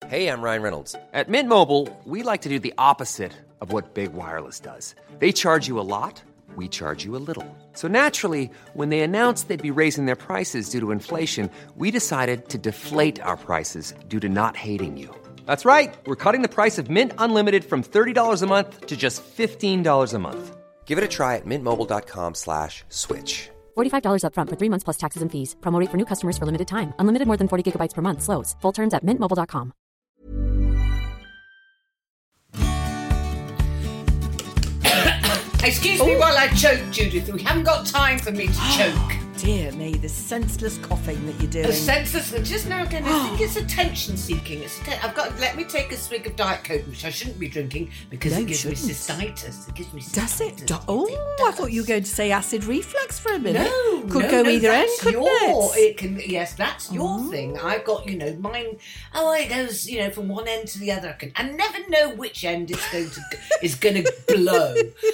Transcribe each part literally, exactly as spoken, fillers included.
Hey, I'm Ryan Reynolds. At Mint Mobile, we like to do the opposite of what Big Wireless does. They charge you a lot, we charge you a little. So naturally, when they announced they'd be raising their prices due to inflation, we decided to deflate our prices due to not hating you. That's right. We're cutting the price of Mint Unlimited from thirty dollars a month to just fifteen dollars a month. Give it a try at mintmobile.com slash switch. forty-five dollars up front for three months plus taxes and fees. Promo rate for new customers for limited time. Unlimited more than forty gigabytes per month. Slows full terms at mint mobile dot com. Excuse me while I choke, Judith. We haven't got time for me to choke. Dear me, the senseless coughing that you're doing. The senseless, just now again, I think it's attention seeking. It's atten- I've got. Let me take a swig of Diet Coke, which I shouldn't be drinking because No, it you gives me shouldn't. cystitis. It gives me cystitis. Does it? Do- It oh, I thought you were does. going to say acid reflux for a minute. No, could no, go no, either end, that's couldn't your, it? it can, yes, that's your Oh. thing. I've got, you know, mine. Oh, it goes, you know, from one end to the other. I can, I never know which end it's going to is going to blow.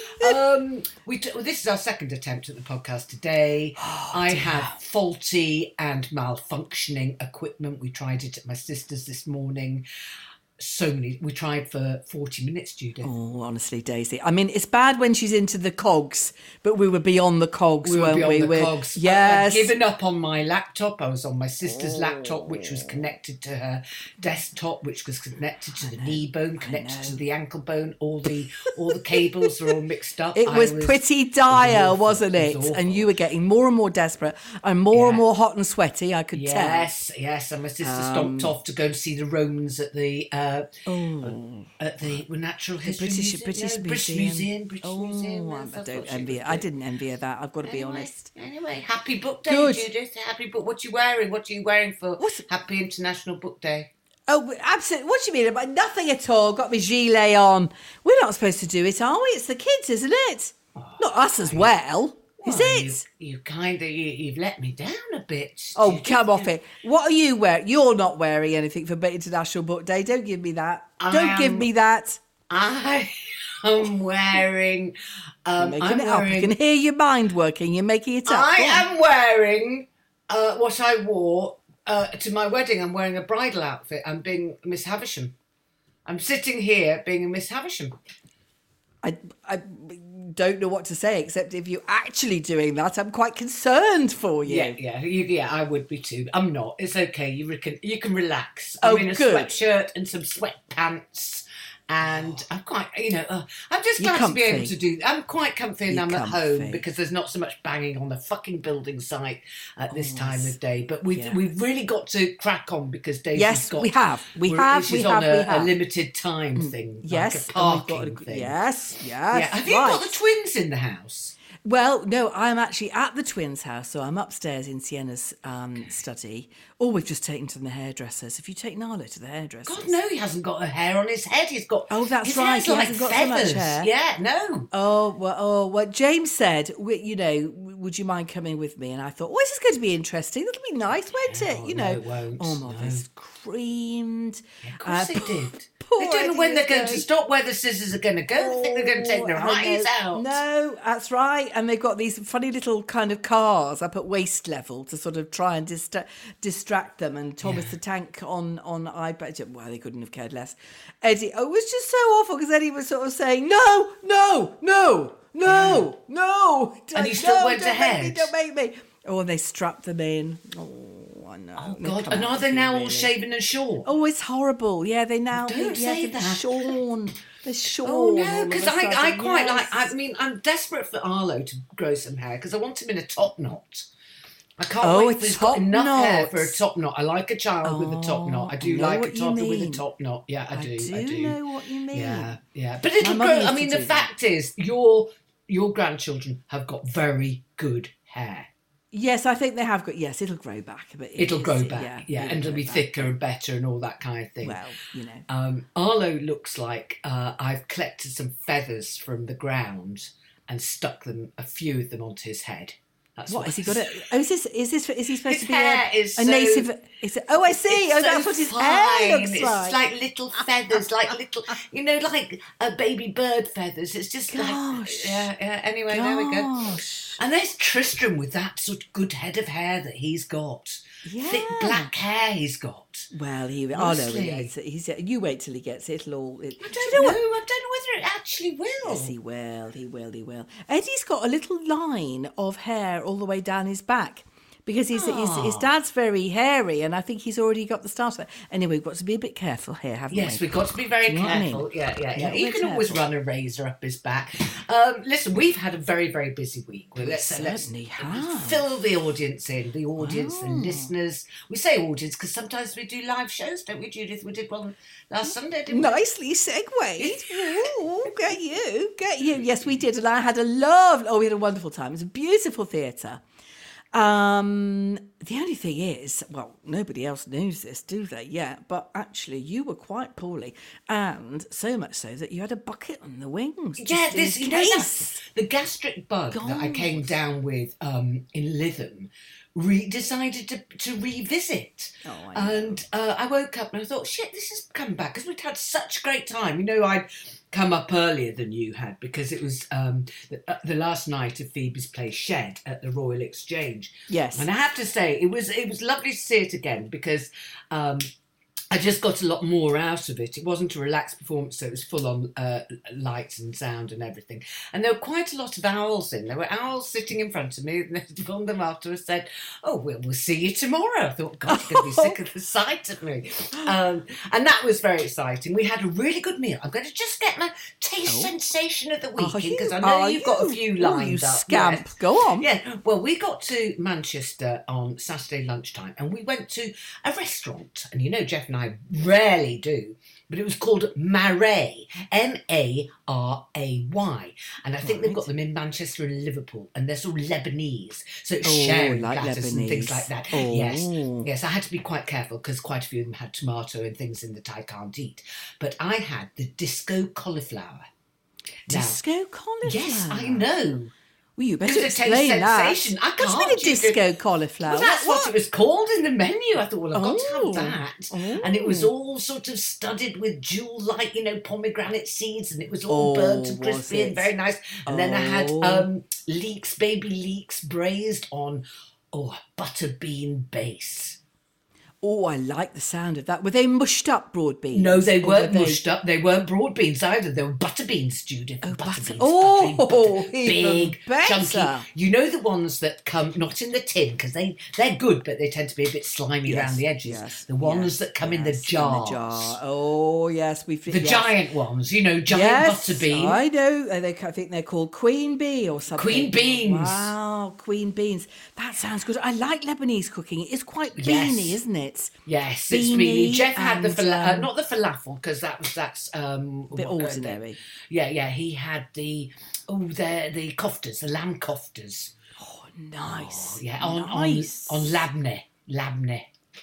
Um, we t- well, this is our second attempt at the podcast today. Oh, I have faulty and malfunctioning equipment. We tried it at my sister's this morning. So many. We tried for forty minutes, Judith. Oh, honestly, Daisy. I mean, it's bad when she's into the cogs, but we were beyond the cogs, We were weren't beyond we? the We're- cogs. Yes. I'd given up on my laptop. I was on my sister's laptop, which was connected to her desktop, which was connected to the knee bone, connected to the ankle bone. All the all the cables were all mixed up. It I was, pretty dire, awful. wasn't It it? was awful. And you were getting more and more desperate and more and Yeah. more hot and sweaty, I could Yes, yes. And my sister Um, stomped off to go and see the Romans at the uh, tell. at the Natural History British Museum. British, no, Museum. British Museum. British oh, Museum. I That's don't what she envy was it. I doing. didn't envy her that. I've got to be Anyway, honest. Anyway, happy book day, Good. Judith. Happy book. What you wearing? What are you wearing for What's- Happy International Book Day? Oh, absolutely. What do you mean? About nothing at all. Got my gilet on. We're not supposed to do it, are we? It's the kids, isn't it? Not us as well. Is Well, it? You, you kind of you, you've let me down a bit. Oh, Judith. come off it. What are you wearing? You're not wearing anything for International Book Day. Don't give me that. I Don't give am- me that. I am wearing. Um, Making I'm it up. I wearing. can hear your mind working. You're making it up. I Go on. am wearing uh, what I wore uh, to my wedding. I'm wearing a bridal outfit. I'm being Miss Havisham. I'm sitting here being a Miss Havisham. I, I don't know what to say, except if you're actually doing that, I'm quite concerned for you. Yeah, yeah, you, yeah. I would be too. I'm not. It's okay. You can you can relax. Oh, I'm in a good. sweatshirt and some sweatpants. And I'm quite, you know, uh, I'm just You're glad to be able comfy. to do. I'm quite comfy and You're I'm at comfy. home because there's not so much banging on the fucking building site at this Oh, time yes. of day. But we've Yeah. we've really got to crack on because Daisy's Yes, got. we have. We we're- have, She's we on have, a, we have. a limited time thing. Yes, like a and we've parking got a- thing. yes, yes. Yeah. Have you right. got the twins in the house? Well, no, I'm actually at the twins' house, so I'm upstairs in Sienna's um, study. Or we've just taken to the hairdressers. Have you taken Arlo to the hairdressers? God, no, he hasn't got a hair on his head. He's got. Oh, that's his right, hair's he like hasn't got so much feathers. hair. Yeah, no. Oh, well, oh, well, James said, w- you know, w- would you mind coming with me? And I thought, oh, this is going to be interesting. It'll be nice, won't it? Oh, You no, know, it won't, oh, my no. face creamed. Of course Uh, they did. poor They don't know when they're Eddie going is to stop, where the scissors are going to go. They think they're going to take their Oh, I eyes know. out. No, that's right. And they've got these funny little kind of cars up at waist level to sort of try and distra- distract them. And Thomas the Tank on on iPad. Well, they couldn't have cared less. Eddie, oh, it was just so awful because Eddie was sort of saying, no, no, no, no, no. And he no, still went don't make ahead. me, don't make me. Oh, and they strapped them in. Oh, I know. Oh, They God. come And out are of they you, now all really. shaven and short? Oh, it's horrible. Yeah, they now. Don't yeah, say they're that. shorn. They're shorn. Oh, no, all of a because I, I sudden, quite yes. like, I mean, I'm desperate for Arlo to grow some hair because I want him in a top knot. I can't Oh, wait a for he's got top enough hair knot. for a top knot. I like a child with a top knot. I Oh, do I know like a what you toddler with a mean. top knot. Yeah, I, I do. do, I do know what you mean. Yeah, yeah. But it'll My grow. mum used I to mean, the do that. fact is, your your grandchildren have got very good hair. Yes, I think they have got. Yes, it'll grow back a bit. It'll Yes, grow it- back, yeah, and it'll it'll grow be back. thicker and better and all that kind of thing. Well, you know. Um, Arlo looks like uh, I've collected some feathers from the ground and stuck them, a few of them, onto his head. That's What has he got? A, oh, is this? Is this? Is he supposed His to be hair a, is a so- native? Is it? Oh, I see. It's oh, so that's what his fine. hair looks It's like. like little feathers, like little, you know, like a baby bird feathers. It's just Gosh. like, yeah, yeah. Anyway, there we go. Gosh. And there's Tristram with that sort of good head of hair that he's got. Yeah. Thick black hair he's got. Well, he. Oh no, Honestly. he's, he's. You wait till he gets it. It'll all. It, I do don't you know know. what? I don't know whether it actually will. Yes, he will. He will. He will. Eddie's got a little line of hair all the way down his back. Because his, his his dad's very hairy, and I think he's already got the start of it. Anyway, we've got to be a bit careful here, haven't Yes, we? we've got to be very Do you know what I mean? careful. Yeah, yeah, yeah. Yeah, You we're can always careful. run a razor up his back. Um, listen, we've had a very, very busy week. Well, let's, let's certainly have. fill the audience in. The audience, the Oh. listeners. We say audience because sometimes we do live shows, don't we, Judith? We did one last Sunday, didn't we? Nicely segued. Ooh, get you, get you. Yes, we did, and I had a love. Oh, we had a wonderful time. It was a beautiful theatre. Um, the only thing is, well, nobody else knows this, do they? Yeah, but actually, you were quite poorly, and so much so that you had a bucket on the wings. Yeah, just in this you know that, case. the gastric bug that I came God. down with um, in Lytham re- decided to, to revisit. Oh, I know. and uh, I woke up and I thought, shit, this is coming back because we'd had such a great time. You know, I'd come up earlier than you had because it was um, the, uh, the last night of Phoebe's play Shed at the Royal Exchange. Yes. And I have to say, it was it was lovely to see it again because um, I just got a lot more out of it. It wasn't a relaxed performance, so it was full on uh, lights and sound and everything. And there were quite a lot of owls in. There were owls sitting in front of me, and one of them afterwards said, "Oh, well, we'll see you tomorrow." I thought, God, you're going to be sick of the sight of me. Um, and that was very exciting. We had a really good meal. I'm going to just get my taste sensation of the week Are because you- I know are you've got a you? few Oh, lined you up. scamp. Yes. Go on. Yeah, well, we got to Manchester on Saturday lunchtime and we went to a restaurant. And you know, Jeff and I rarely do, but it was called Marais, M A R A Y. And I think they've got them in Manchester and Liverpool, and they're sort of Lebanese. So it's Oh, sharing like platters and things Lebanese. like that. Oh. Yes, yes, I had to be quite careful because quite a few of them had tomato and things in that I can't eat. But I had the disco cauliflower. Now, Disco cauliflower. yes, I know. Well, you better It was a taste explain that. sensation. I What do you can't, mean a Judith. disco cauliflower? Well, that's what, it was called in the menu. I thought, well, I've got Oh. to have that. And it was all sort of studded with jewel-like, you know, pomegranate seeds, and it was all Oh, burnt and was crispy and it? very nice. And then I had Oh. um, leeks, baby leeks, braised on, oh, a butter bean base. Oh, I like the sound of that. Were they mushed up broad beans? No, they Or weren't were they- mushed up. They weren't broad beans either. They were butter beans, Judith. Oh, butter butter- beans. oh, buttery, butter- even big, better. chunky. You know the ones that come not in the tin because they they're good, but they tend to be a bit slimy Yes, around the edges. yes, the ones yes, that come in the yes, jars. jar. Oh, yes, we've The yes. giant ones, you know, giant Yes, butter bean. I know. Uh, They, I think they're called Queen Bee or something. Queen beans. Wow, Queen beans. That sounds good. I like Lebanese cooking. It is quite Yes. beany, isn't it? Yes, it's Beanie really. Jeff had the and, fala- uh, um, not the falafel because that was that's um A bit what- uh, ordinary. yeah, yeah. He had the oh, the the koftas, the lamb koftas. Oh, nice. Yeah, on nice. on on labneh, labneh.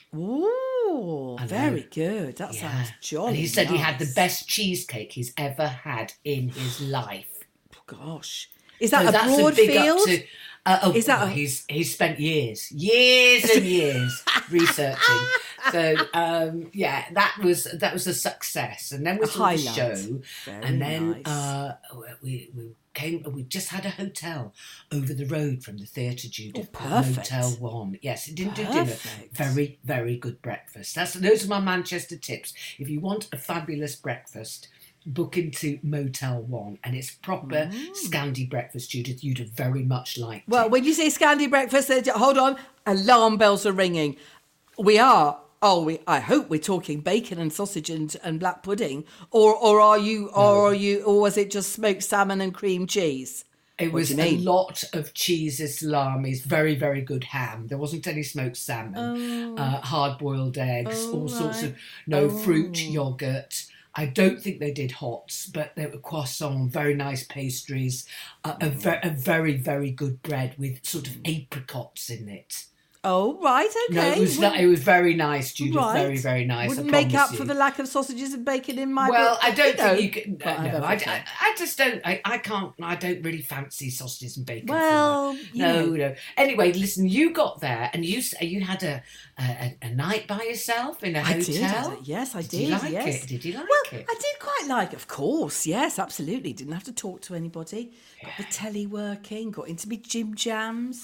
Ooh, I know. very good. That Yeah. sounds jolly. And he said he had the nice. best cheesecake he's ever had in his life. Gosh, is that So a that's broad a big field? up to. Uh, oh, Is that oh, a- he's he's spent years, years and years researching. So um, yeah, that was that was a success. And then we A saw the highlight. show, Very and then nice. uh, we we came. We just had a hotel over the road from the theatre, Judith. Oh, called perfect. Motel One. Yes, it didn't do Perfect. dinner. Very very good breakfast. That's those are my Manchester tips. If you want a fabulous breakfast, book into Motel One, and it's proper Scandi breakfast, Judith. You'd have very much liked Well, it. when you say Scandi breakfast, then- hold on, alarm bells are ringing. We are. Oh, we. I hope we're talking bacon and sausage and, and black pudding, or or are you, or are you, or was it just smoked salmon and cream cheese? It What was do you a mean? lot of cheeses, salamis, very, very good ham. There wasn't any smoked salmon, uh, hard-boiled eggs, all sorts of, no fruit, yoghurt. I don't think they did hots, but there were croissants, very nice pastries, uh, a, ve- a very, very good bread with sort of apricots in it. Oh, right, okay. No, it was Wouldn't- it was very nice, Judith. right. Very, very nice. Wouldn't I make up promise for you. the lack of sausages and bacon in my Well, book. I don't know, think you can. but No, have I, everything. I, I just don't. I, I can't. I don't really fancy sausages and bacon. for Well, my- you no, know. no. Anyway, listen. You got there, and you s- you had a a, a night by yourself in a I hotel. did. I did. Yes, I Did did. you like yes. it? Did you like well, it? I did quite like. Of course, yes, absolutely. Didn't have to talk to anybody. Got the telly working. Got into me gym jams.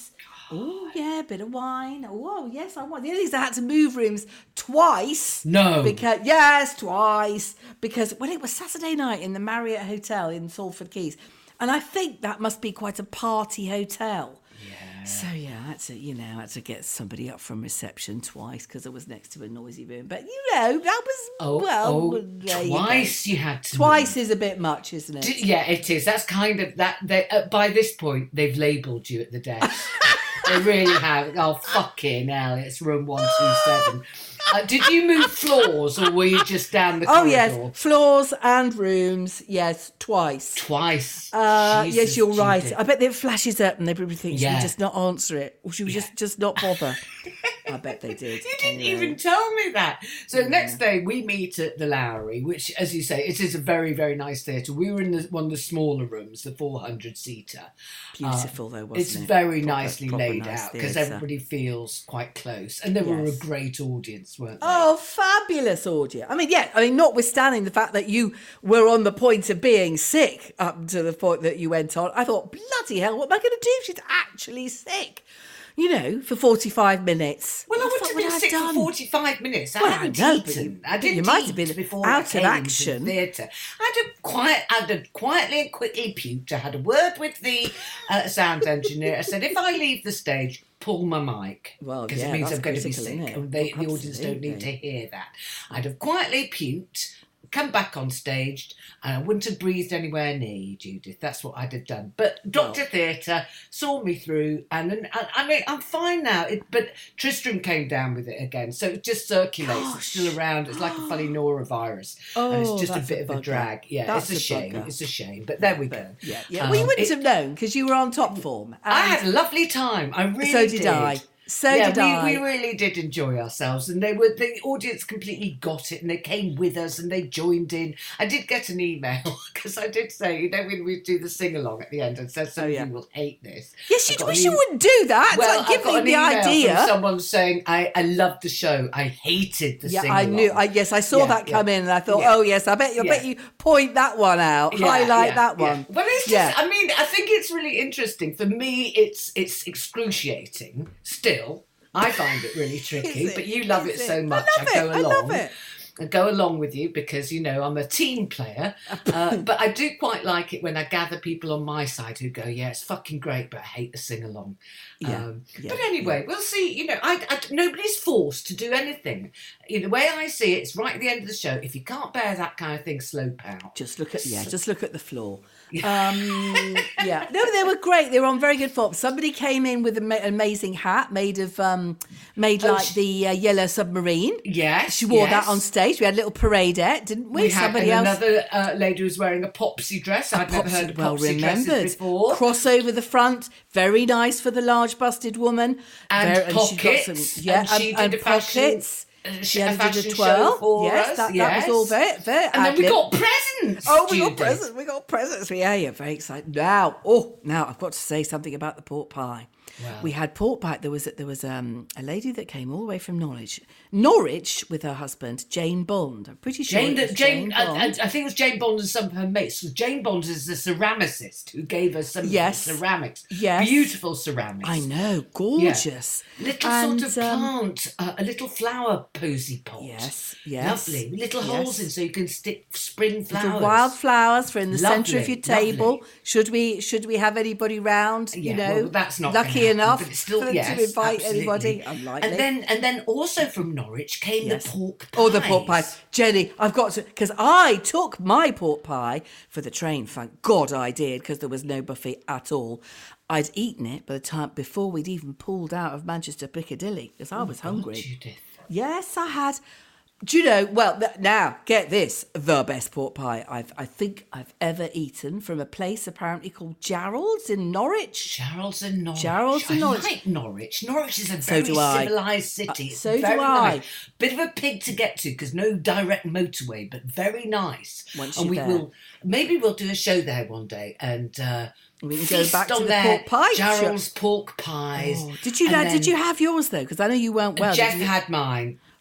Oh, yeah, a bit of wine. Oh, yes, I want. The only thing is I had to move rooms twice. No. Because, yes, twice. Because, well, it was Saturday night in the Marriott Hotel in Salford Keys. And I think that must be quite a party hotel. Yeah. So, yeah, I had to, you know, I had to get somebody up from reception twice because I was next to a noisy room. But, you know, that was, Oh, well... oh there you twice go. you, had to Twice move. is a bit much, isn't it? D- Yeah, it is. That's kind of... that. They, uh, by this point, they've labelled you at the desk. They really have. Oh, fucking hell, it's room one two seven. Uh, did you move floors or were you just down the Oh, corridor? yes, floors and rooms, yes, twice. Twice. Uh, Jesus, yes, you're right. Judith. I bet it flashes up and everybody thinks Yeah. we just not answer it. Or should we just, just not bother? I bet they did. You didn't Anyway. even tell me that. So the next day we meet at the Lowry, which, as you say, it is a very, very nice theatre. We were in the, one of the smaller rooms, the four hundred seater. Beautiful though, wasn't It's it? very Proper- nicely proper laid nice out because theatre. everybody feels quite close. And they were a Yes. great audience, weren't they? Oh, fabulous audience. I mean, yeah, I mean, notwithstanding the fact that you were on the point of being sick up to the point that you went on, I thought, bloody hell, what am I going to do if she's actually sick? You know, for forty-five minutes. Well, I What the wouldn't fuck have would been have sick done? for forty-five minutes. I Well, I hadn't know, but eaten. you- I but didn't you might eat have been before out I of came action. into the theatre. I had a quiet, I had a quietly and quickly puked. I had a word with the uh, sound engineer. I said, if I leave the stage, pull my mic. Well, because yeah, it means that's I'm going to be critical, sick. isn't it? And they, the audience don't need Absolutely. to hear that. I'd have quietly puked, come back on stage, and I wouldn't have breathed anywhere near you, Judith. That's what I'd have done. But Doctor Well. Theatre saw me through, and, and, and I mean, I'm fine now. It, but Tristram came down with it again, so it just circulates. It's Gosh. still around. It's like a funny norovirus, and Oh, it's just a that's bit a of a bugger. drag. Yeah, That's it's a, a shame. bugger. It's a shame. But there we go. Yeah, yeah. Um, well, you wouldn't it- have known because you were on top form. I and- had a lovely time. I really So did I. So yeah, did we, I. we really did enjoy ourselves, and they were the audience completely got it, and they came with us, and they joined in. I did get an email because I did say, you know, when we do the sing along at the end, and said some Oh, of yeah. you will hate this. Yes, I you got wish an you e- wouldn't do that. It's Well, like I give got me an the email idea. from someone saying I, I loved the show. I hated the Yeah, sing I along. knew. I, yes, I saw Yeah, that come yeah. in, and I thought, Yeah. oh yes, I bet you, I bet Yeah. you point that one out, Yeah, highlight yeah, that yeah. one. Well, it's just, Yeah. I mean, I think it's really interesting. For me, it's it's excruciating still. I find it really tricky, Is it? but you love Is it it? so I much. love go it. I along. love it. I go along with you because, you know, I'm a team player. Uh, but I do quite like it when I gather people on my side who go, yeah, it's fucking great, but I hate the sing-along. Yeah, Um, yeah, but anyway, we'll see. You know, I, I, nobody's forced to do anything. You know, the way I see it, it's right at the end of the show. If you can't bear that kind of thing, slope out. Just look at yeah, just look at the floor. Um, yeah, no, they were great. They were on very good form. Somebody came in with an ma- amazing hat made of um, made Oh, like she- the uh, yellow submarine. Yes, She wore that yes. on stage. We had a little paradette, didn't we? We had Somebody and else. another uh, lady was wearing a popsy dress. I'd never heard of well popsy dresses remembered. before. Cross over the front, very nice for the large busted woman. And Very- pockets. she got some- yeah, and she and, did and a fashion, pockets. uh, She a had fashion did a show twirl. for yes, us. that, yes. that was all very, very. And then we ad-lib. got presents. Oh, we got Judith. presents. We got presents. Yeah, yeah, very excited. Now, oh, now I've got to say something about the pork pie. Wow. We had pork pie. There was there was um, a lady that came all the way from Norwich, Norwich with her husband Jane Bond. I'm pretty sure Jane, it was Jane, Jane I, I, Bond. I think it was Jane Bond and some of her mates. So Jane Bond is the ceramicist who gave us some Yes. ceramics. Yes. Beautiful ceramics. I know, gorgeous. Little And, sort of um, plant, uh, a little flower posy pot. Yes, yes, Lovely. With little yes. holes in so you can stick spring flowers. Little wild flowers for in the centre of Lovely, your table. lovely. Should we should we have anybody round? Yeah, you know, well, that's not lucky gonna happen, enough but it's still, for them yes, to invite absolutely. anybody. Unlikely. And then, and then also from Norwich came Yes. the pork pies. Oh, the pork pie. Jenny, I've got to, because I took my pork pie for the train. Thank God I did, because there was no buffet at all. I'd eaten it by the time before we'd even pulled out of Manchester Piccadilly, because I was God, hungry. Judith. Yes, I had. Do you know, well, th- now, get this, the best pork pie I've, I think I've ever eaten from a place apparently called Gerald's in Norwich. Gerald's in Norwich. Gerald's in I Norwich. like Norwich. Norwich is a So very do I. civilised city. Uh, It's so do very I. nice. Bit of a pig to get to because no direct motorway, but very nice. Once and you're we there. will maybe we'll do a show there one day and uh, We can go feast back to on the their pork pie show. Gerald's pork pies. Oh, did you And now, then did you have yours though? Because I know you weren't well. Jeff did you? had mine.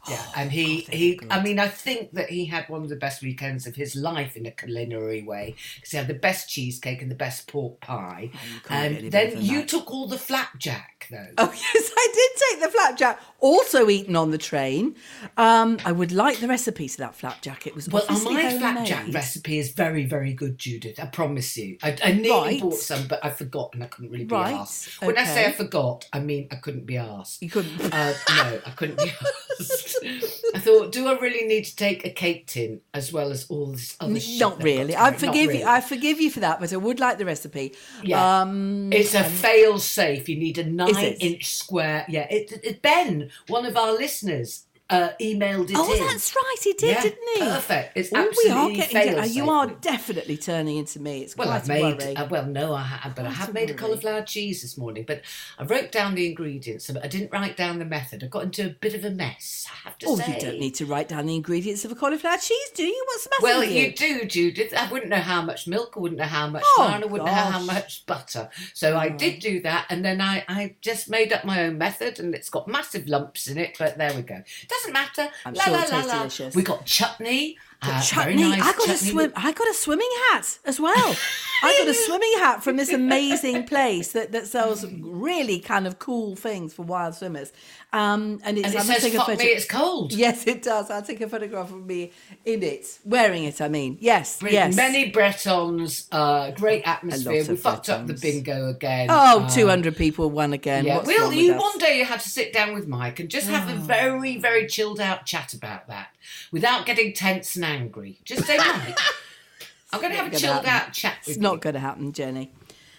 Yeah, and he, God, they he were good. I mean, I think that he had one of the best weekends of his life in a culinary way, because he had the best cheesecake and the best pork pie. you can't get And any better then than you that. took all the flapjack, though. Oh, yes, I did take the flapjack, also eaten on the train. Um, I would like the recipe to that flapjack. It was Well, obviously my homemade. flapjack recipe is very, very good, Judith. I promise you. I, I nearly Right. bought some, but I forgot and I couldn't really be Right, asked. When I say okay. I forgot, I mean I couldn't be asked. You couldn't. Uh, no, I couldn't be asked. I thought, do I really need to take a cake tin as well as all this other shit? Not that I've really. got to I make? forgive Not you. really. I forgive you for that, but I would like the recipe. Yeah. Um, It's a fail safe. You need a it? nine inch square. Yeah. It, it, Ben, one of our listeners, uh, emailed it Oh, in. that's right. He did, Yeah, didn't he? perfect. It's Oh, we are absolutely getting. fail To, you safe. are definitely turning into me. It's Well, quite I've a made, worry. uh, well, no, I ha- but I Quite have a made a worry. cauliflower cheese this morning, but I wrote down the ingredients, but I didn't write down the method. I got into a bit of a mess, I have to Oh, say. you don't need to write down the ingredients of a cauliflower cheese, do you? What's the matter Well, with you do, Judith. I wouldn't know how much milk, I wouldn't know how much Oh, flour, and I wouldn't know how gosh. much butter. So I did do that, and then I, I just made up my own method, and it's got massive lumps in it, but there we go. Doesn't matter. I'm la, sure la, it la, tastes la. delicious. We got chutney. uh, Chutney. Very nice I got a chutney. swim. I got a swimming hat as well. I got a swimming hat from this amazing place that, that sells really kind of cool things for wild swimmers. Um, and it's And it I'm gonna says, take a fuck photo- me, it's cold. Yes, it does. I'll take a photograph of me in it, wearing it. I mean, yes, yes. Many Bretons, uh, great atmosphere. of We fucked up the Bretons. bingo again. Oh, Uh, two hundred people won again. Yeah, What's well, wrong you with us? one day you had to sit down with Mike and just have a very, very chilled out chat about that, without getting tense and angry. Just say, Mike, I'm going to have a gonna chilled happen. out chat with It's you. not going to happen, Jenny.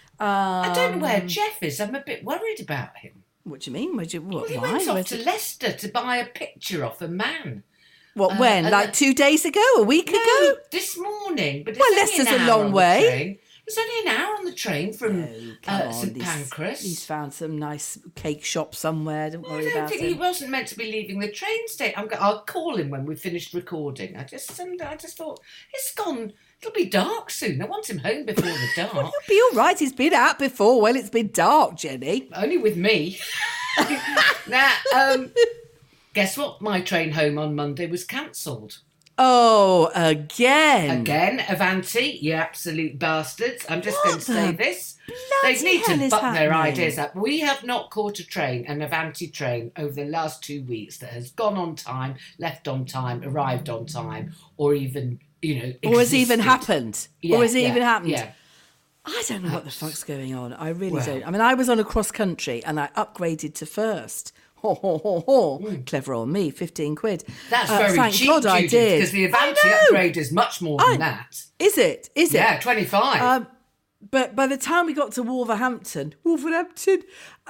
I don't know where Um, Jeff is. I'm a bit worried about him. What do you mean? Would you, what, Well, he why? went off Where's to it- Leicester to buy a picture off a man. What, uh, when? and Like then- two days ago? A week No, ago? this morning. But it's Well, only Leicester's an a hour long on the way. train. It's only an hour on the train from Oh, come uh, on, St he's- Pancras. He's found some nice cake shop somewhere. Don't I worry don't about think it. he wasn't meant to be leaving the train station. I'm go- I'll call him when we've finished recording. I just, um, I just thought it's gone. It'll be dark soon. I want him home before the dark. He'll be all right. He's been out before. Well, it's been dark, Jenny. Only with me. Now, um, guess what? My train home on Monday was cancelled. Oh, again. Again, Avanti, you absolute bastards. I'm just What going to say the this. They bloody need hell to is buck their happening? ideas up. We have not caught a train, an Avanti train, over the last two weeks that has gone on time, left on time, arrived on time, or even, you know, Or has even existed. happened. Yeah, or has it yeah, even happened. Yeah. I don't know what the fuck's going on. I really Well. don't. I mean, I was on a cross country and I upgraded to first. Ho, ho, ho, ho. Clever on me, fifteen quid. Hmm. That's Uh, very thank cheap, God I Judith, did. because the Avanti I know. upgrade is much more than I- that. Is it? Is it? Yeah, twenty-five. Um, but by the time we got to Wolverhampton, Wolverhampton,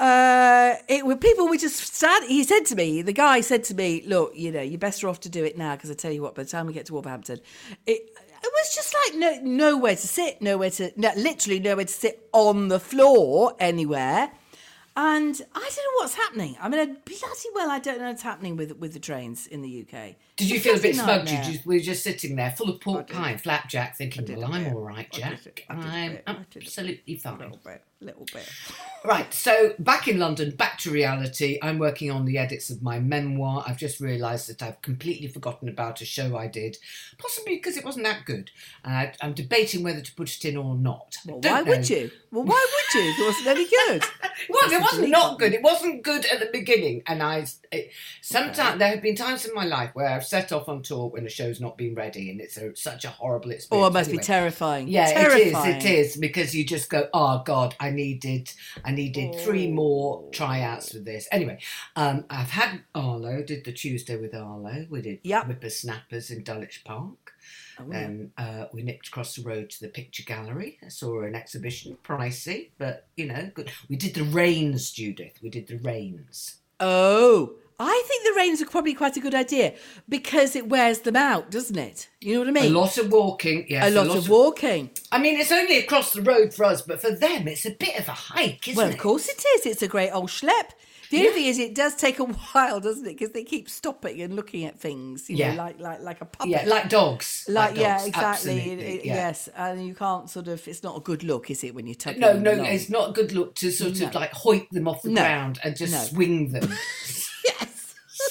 uh, it were people were just sad. He said to me, the guy said to me, "Look, you know, you're better off to do it now because I tell you what, by the time we get to Wolverhampton, it." It was just like no, nowhere to sit, nowhere to, no, literally nowhere to sit on the floor anywhere. And I don't know what's happening. I mean, I bloody well, I don't know what's happening with with the trains in the U K. Did you It's feel a bit bloody smug? Did nightmare. you, were you just sitting there full of pork pie and flapjack thinking, did well, a I'm bit. all right, I did Jack. a bit. I did a I'm bit. I did a bit. absolutely A fine. little bit, little bit. Right, so back in London, back to reality. I'm working on the edits of my memoir. I've just realised that I've completely forgotten about a show I did, possibly because it wasn't that good. Uh, I'm debating whether to put it in or not. I Well, don't why know. would you? Well, why would you if it wasn't any good? Well, it wasn't delete not button. good. It wasn't good at the beginning, and I. It, sometimes there have been times in my life where I've set off on tour when a show's not been ready, and it's a, such a horrible experience. Oh, it must Anyway. be terrifying. Yeah, terrifying. it is. It is because you just go, oh God, I needed, I needed three more tryouts for this. Anyway, um, I've had Arlo. Did the Tuesday with Arlo. We did Yep. Whippersnappers in Dulwich Park. Oh, Then uh, we nipped across the road to the picture gallery. I saw an exhibition, pricey, but you know, good. We did the Rains, Judith. We did the Rains. Oh, I think the rains are probably quite a good idea because it wears them out, doesn't it? You know what I mean? A lot of walking, yes. A lot of walking. I mean, it's only across the road for us, but for them, it's a bit of a hike, isn't Well, it? of course it is. It's a great old schlep. The only thing is, it does take a while, doesn't it? Because they keep stopping and looking at things, you Yeah. know, like like like a puppet. Yeah, like dogs. Like, yeah, dogs, exactly. absolutely, It- it- yeah. Yes, and you can't sort of. It's not a good look, is it, when you're tugging No, them no, along? it's not a good look to sort of No. like hoik them off the No. ground and just No. swing them. Yes.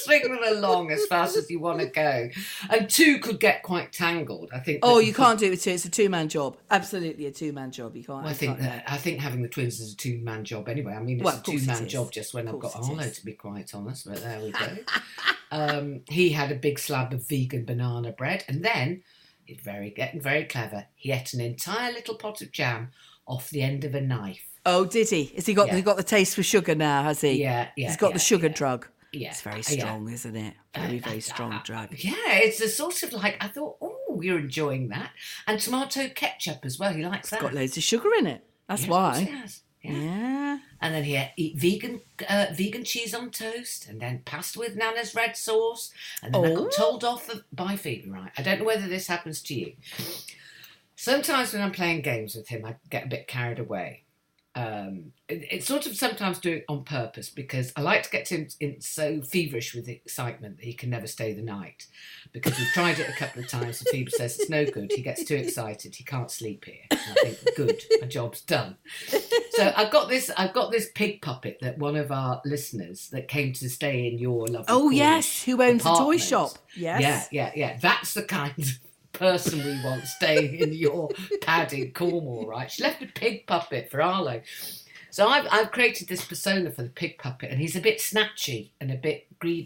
swing them along as fast as you want to go. And two could get quite tangled. I think. Oh, that- you can't do it with two. It's a two-man job. Absolutely a two-man job. You can't. Well, I you think can't- that I think having the twins is a two-man job anyway. I mean, it's Well, a of course it two-man is. job just when Of I've got course it Arlo, is. to be quite honest. But there we go. um, he had a big slab of vegan banana bread, and then, he's very getting very clever. He ate an entire little pot of jam off the end of a knife. Oh, did he? Has he got? Yeah. He got the taste for sugar now? Has he? Yeah, yeah, He's got yeah, the sugar yeah. drug. Yeah, It's very yeah. strong, isn't it? Very, very strong drug. Yeah, it's a sort of like, I thought, oh, you're enjoying that. And tomato ketchup as well. He likes that. It's got loads of sugar in it. That's Yeah, of course he why. has. Yeah. Yeah. And then he eat vegan uh, vegan cheese on toast, and then pasta with Nana's red sauce. And then I Oh. got told off by Phoebe, right? I don't know whether this happens to you. Sometimes when I'm playing games with him, I get a bit carried away. Um, it, it's sort of sometimes do it on purpose because I like to get him in so feverish with excitement that he can never stay the night. Because we've tried it a couple of times and Phoebe says it's no good. He gets too excited. He can't sleep here. And I think, good, my job's done. So I've got this. I've got this pig puppet that one of our listeners that came to stay in your lovely. Oh, Cornish yes, who owns a toy apartment. shop. Yes. Yeah, yeah, yeah. That's the kind of person we want staying in your pad in Cornwall, right? She left a pig puppet for Arlo. So I've I've created this persona for the pig puppet, and he's a bit snatchy and a bit greedy.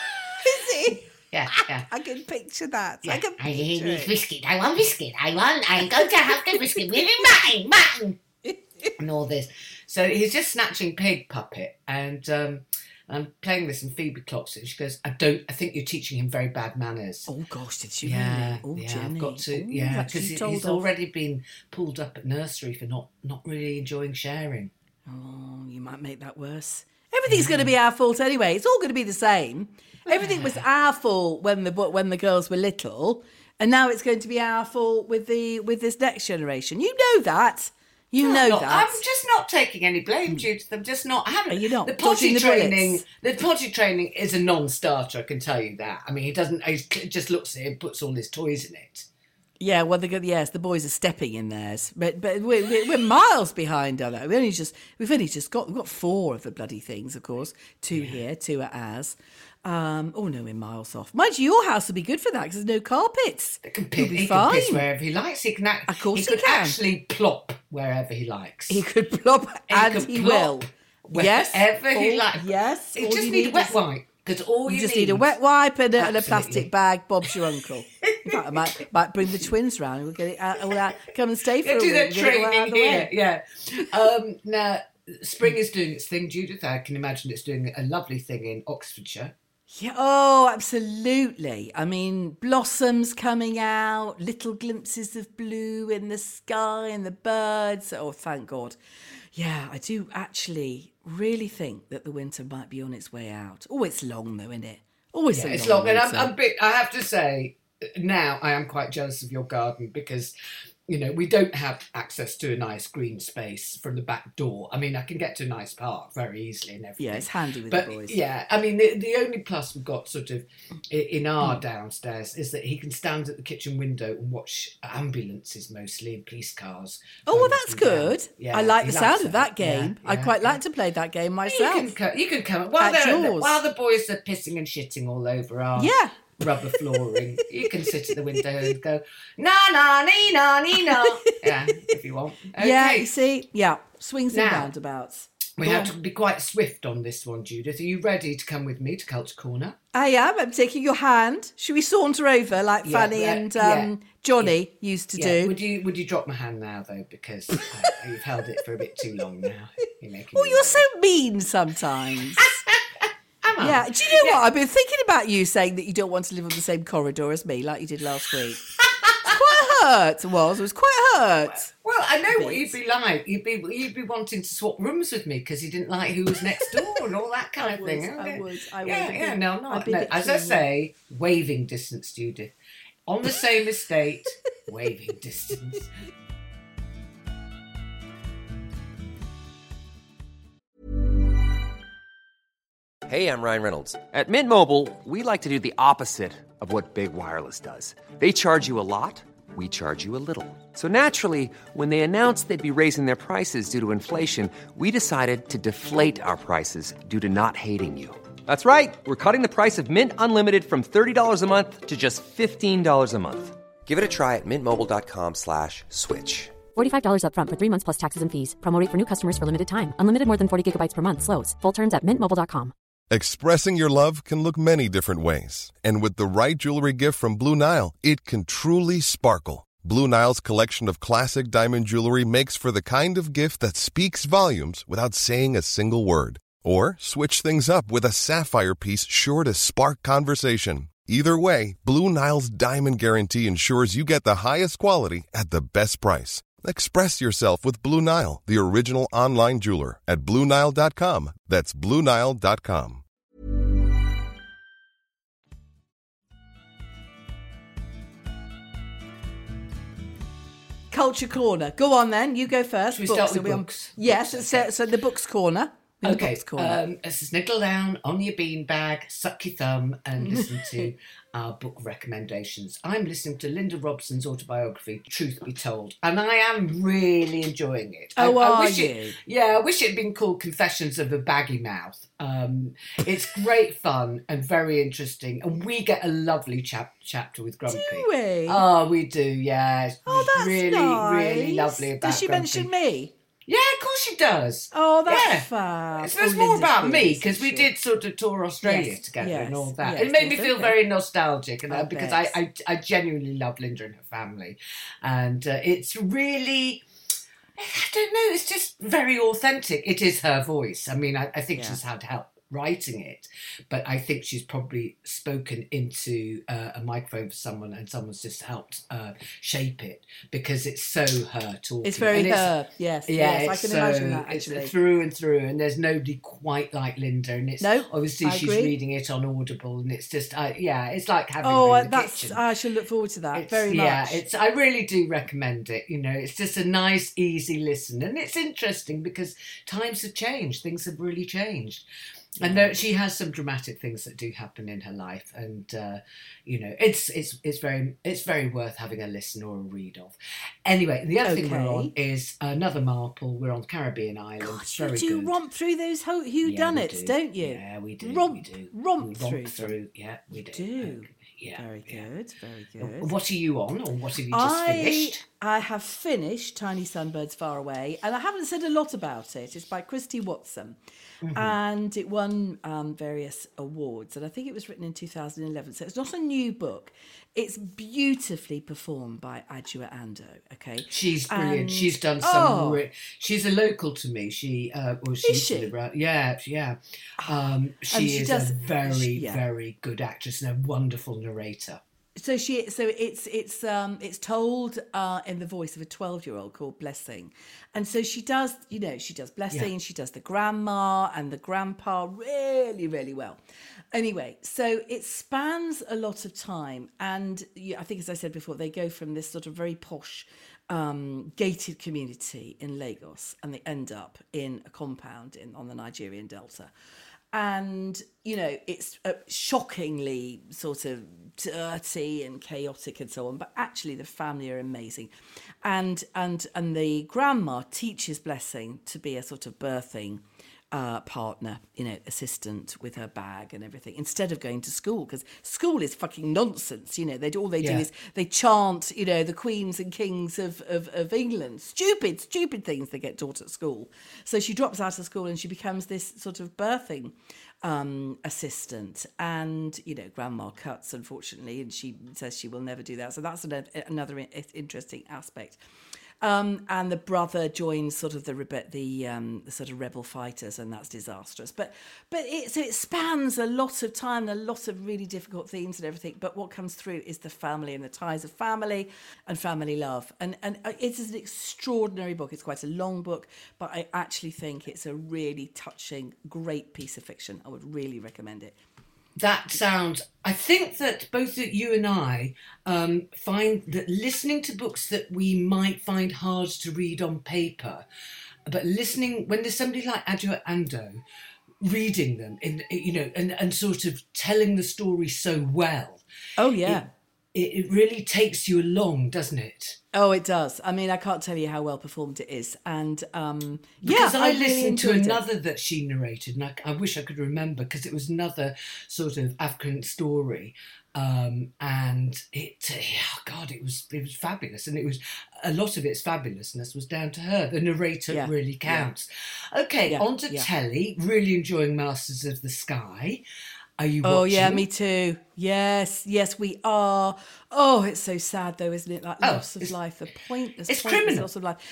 Is he? Yeah, yeah. I can picture that. Yeah. I can I picture need it. biscuit. I want biscuit. I want. I'm going to have the biscuit with mutton, mutton, and all this. So he's just snatching pig puppet, and um, I'm playing this, and Phoebe clocks it, and she goes, "I don't. I think you're teaching him very bad manners." Oh, gosh, did she Yeah, really? Oh, yeah, Jenny. I've got to. Oh, yeah, that's because you he, told he's off. already been pulled up at nursery for not not really enjoying sharing. Oh, you might make that worse. Everything's going to be our fault anyway. It's all going to be the same. Everything was our fault when the when the girls were little, and now it's going to be our fault with the with this next generation. You know that. You I'm know not- that. I'm just not taking any blame, Judith. I'm just not having. Are you not The dodging potty the training. bullets? The potty training is a non-starter. I can tell you that. I mean, he doesn't. He just looks at it and puts all his toys in it. Yeah, well, the yes, the boys are stepping in theirs, but but we're, we're we're miles behind on that. We only just we've only just got we've got four of the bloody things, of course. Two here, two at ours. Um, oh no, we're miles off. Mind you, your house will be good for that because there's no carpets. He can, You'll piss, be he fine. can piss wherever he likes. He can. Act, Of course he he could can. actually plop wherever he likes. He could plop, and could he plop will. Yes, wherever he all- likes. Yes, You all just you need a wet is- wipe because all You you, just need a wet wipe and a, and a Absolutely. plastic bag. Bob's your uncle. In fact, I might might bring the twins round. We'll get it out. All out. Come and stay for Yeah, a do week. their We'll get it all out of training the here. way. Yeah. Um, now, spring is doing its thing, Judith. I can imagine it's doing a lovely thing in Oxfordshire. Yeah, oh, absolutely. I mean, blossoms coming out, little glimpses of blue in the sky and the birds. Oh, thank God. Yeah, I do actually really think that the winter might be on its way out. Oh, it's long though, isn't it? Always Yeah, a it's long long, and I'm, winter. I'm bit, I have to say, now I am quite jealous of your garden because, you know, we don't have access to a nice green space from the back door. I mean, I can get to a nice park very easily and everything. Yeah, it's handy with but, the boys. Yeah, I mean, the, the only plus we've got sort of i- in our downstairs is that he can stand at the kitchen window and watch ambulances mostly and police cars. Oh, well, going up that's and down. good. Yeah, I like he the likes sound of that game. Yeah, I'd yeah, quite yeah. like to play that game You myself. can, co- you can come while, At they're, yours. while the boys are pissing and shitting all over our Yeah. rubber flooring. You can sit at the window and go, na na nee na nee na. Yeah, if you want. Okay. Yeah, you see? Yeah, swings and Now, roundabouts. we Go have on. to be quite swift on this one, Judith. Are you ready to come with me to Culture Corner? I am. I'm taking your hand. Should we saunter over like Yeah, Fanny yeah, and yeah. um, Johnny used to Yeah. do? Would you would you drop my hand now though? Because uh, you've held it for a bit too long now. You're making Oh, me you're nervous. so mean sometimes. Am I? Yeah. Do you know what? I've been thinking about you saying that you don't want to live on the same corridor as me, like you did last week. It's quite hurt. It was. It was quite hurt. Well, I know what bit. you'd be like. You'd be you'd be wanting to swap rooms with me because you didn't like who was next door and all that kind I of would, thing. I would, I yeah, would. yeah, I'd be- no, I'd not, be no. a bit As I too- say, waving distance, Judith. On the same estate, waving distance. Hey, I'm Ryan Reynolds. At Mint Mobile, we like to do the opposite of what Big Wireless does. They charge you a lot, we charge you a little. So naturally, when they announced they'd be raising their prices due to inflation, we decided to deflate our prices due to not hating you. That's right. We're cutting the price of Mint Unlimited from thirty dollars a month to just fifteen dollars a month. Give it a try at mintmobile.com slash switch. forty-five dollars up front for three months plus taxes and fees. Promo rate for new customers for limited time. Unlimited more than forty gigabytes per month slows. Full terms at mint mobile dot com. Expressing your love can look many different ways. And with the right jewelry gift from Blue Nile, it can truly sparkle. Blue Nile's collection of classic diamond jewelry makes for the kind of gift that speaks volumes without saying a single word. Or switch things up with a sapphire piece sure to spark conversation. Either way, Blue Nile's Diamond Guarantee ensures you get the highest quality at the best price. Express yourself with Blue Nile, the original online jeweler, at blue nile dot com. That's blue nile dot com. Culture Corner. Go on then. You go first. Should we start with Are we on- books? Yes. Books, So, okay. so the Books Corner. In the Okay, Books Corner. um, snuggle down on your beanbag, suck your thumb, and listen to our book recommendations. I'm listening to Linda Robson's autobiography, Truth Be Told, and I am really enjoying it. Oh, I, I are wish you? It, yeah, I wish it had been called Confessions of a Baggy Mouth. Um, it's great fun and very interesting, and we get a lovely chap- chapter with Grumpy. Do we? Oh, we do, yeah. It's Oh, that's really, nice. really lovely about Does she Grumpy. mention me? Yeah, of course she does. Oh, that's Yeah. fab. It's, Oh, it's more Linda's about good, me isn't because we she? did sort of tour Australia Yes, together yes, and all that. yes, it made me yes, feel okay. very nostalgic, and I uh, because I, bet. I I genuinely love Linda and her family, and uh, it's really. I don't know. It's just very authentic. It is her voice. I mean, I, I think Yeah. she's had help writing it, but I think she's probably spoken into uh, a microphone for someone, and someone's just helped uh, shape it because it's so her talking. It's very And it's- her. Yes. yeah, yes. I it's can so, imagine that it's actually. through and through, and there's nobody quite like Linda, and it's No, obviously I she's agree. reading it on Audible, and it's just, I, yeah, it's like having Oh, her in the that's. kitchen. I should look forward to that It's- very yeah, much. it's. I really do recommend it. You know, it's just a nice, easy listen, and it's interesting because times have changed. Things have really changed. And there, she has some dramatic things that do happen in her life, and uh, you know, it's it's it's very it's very worth having a listen or a read of. Anyway, the other thing we're Okay. on is another Marple. We're on Caribbean Islands. God, very you do good. romp through those ho- Yeah, we whodunits, do. don't you? Yeah, we do. Romp, we do. romp we through romp them. through. Yeah, we do. do. Okay. Yeah. Very yeah. good. Very good. What are you on, or what have you just I finished? I have finished Tiny Sunbirds Far Away, and I haven't said a lot about it. It's by Christy Watson, Mm-hmm. and it won um, various awards. And I think it was written in two thousand eleven, so it's not a new book. It's beautifully performed by Adjua Ando. Okay, She's brilliant. And- she's done some. Oh. Re- she's a local to me. She, uh, well, she Is used to she? live around. Yeah, yeah. Um, she, And she is does- a very, she- yeah. very good actress and a wonderful narrator. So she, so it's it's um it's told uh in the voice of a twelve year old called Blessing, and so she does, you know, she does Blessing, Yeah. and she does the grandma and the grandpa really really well. Anyway, so it spans a lot of time, and yeah, I think as I said before, they go from this sort of very posh um, gated community in Lagos, and they end up in a compound in on the Nigerian Delta. And, you know, it's uh, shockingly sort of dirty and chaotic and so on. But actually, the family are amazing. And and and the grandma teaches Blessing to be a sort of birthing uh, partner, you know, assistant with her bag and everything, instead of going to school, because school is fucking nonsense. You know, they do, all they do Yeah. is they chant, you know, the queens and kings of, of, of England. Stupid, stupid things they get taught at school. So she drops out of school and she becomes this sort of birthing um, assistant. And, you know, grandma cuts, unfortunately, and she says she will never do that. So that's another, another in- interesting aspect. Um, and the brother joins sort of the rebe- the, um, the sort of rebel fighters, and that's disastrous. But but it so it spans a lot of time, and a lot of really difficult themes and everything. But what comes through is the family and the ties of family and family love. And and it is an extraordinary book. It's quite a long book, but I actually think it's a really touching, great piece of fiction. I would really recommend it. That sounds. I think that both you and I um, find that listening to books that we might find hard to read on paper, but listening when there's somebody like Adjua Ando reading them in, you know, and, and sort of telling the story so well. Oh yeah. it, it really takes you along, doesn't it? Oh, it does. I mean, I can't tell you how well performed it is. And um, because yeah, I, I listened really to enjoyed another it. that she narrated, and I, I wish I could remember because it was another sort of African story. Um, and it, oh God, it was it was fabulous, and it was a lot of its fabulousness was down to her. The narrator Yeah, really counts. Yeah. Okay, yeah, on to yeah. telly. Really enjoying Masters of the Sky. Are you Oh watching? yeah, me too. Yes, yes, we are. Oh, it's so sad though, isn't it? Like Oh, loss of life, a pointless, it's pointless criminal. loss of life.